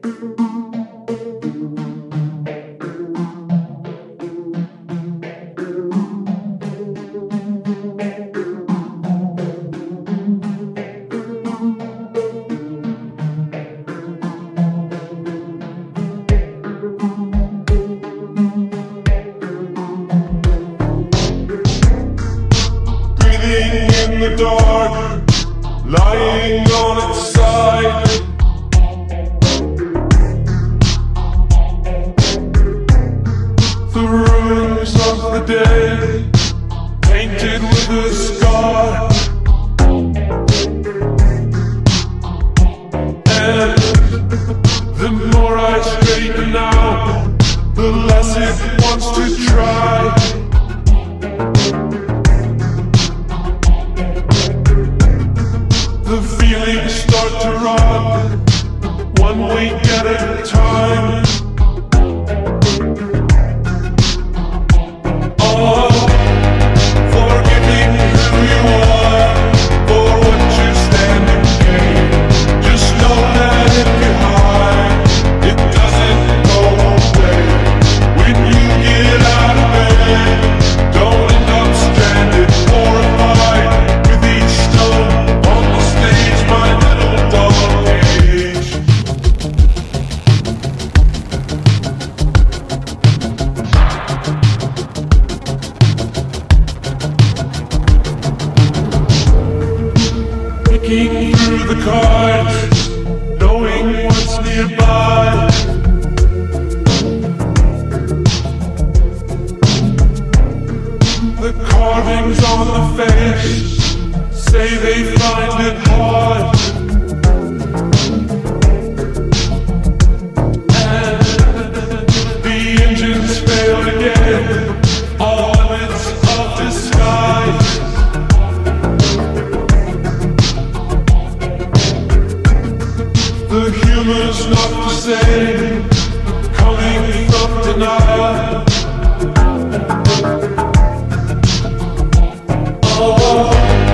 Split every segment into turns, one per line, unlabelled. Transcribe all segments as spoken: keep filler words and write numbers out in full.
In the dark, lying on its side, the ruins of the dead, painted with a scar. And the more I straighten out, the less it wants to try. The feelings start to run, one week at a time. Oh, forgetting who you are, for what you stand and gain. Just know that if you hide, it doesn't go away. When you get out of bed, don't end up stranded, horrified with each stone. My little dog cage. Picking through the cards, knowing what's nearby. The carvings on the face say they find it hard. And the engines failed again, all limits of disguise. The humor's not the same, coming from denial. Oh,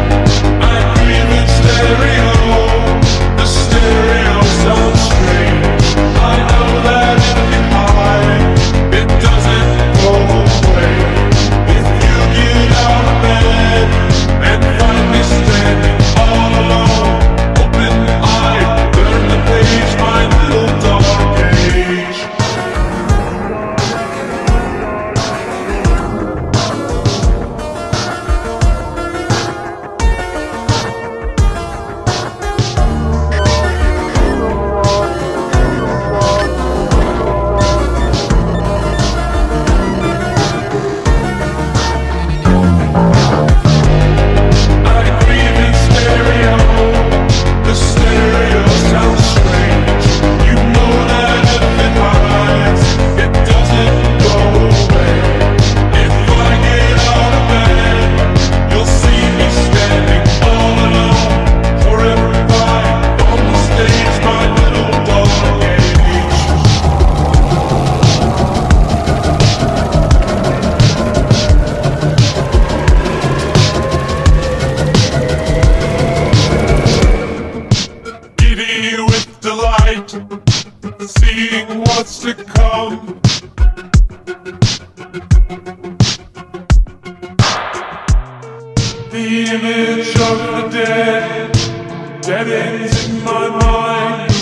stereo, the stereo sounds strange. I know that if you hide, it doesn't go away. If you get out of bed and find me standing all alone, open-eyed, turn the page, my little dog cage. With delight, seeing what's to come. The image of the dead, dead ends in my mind.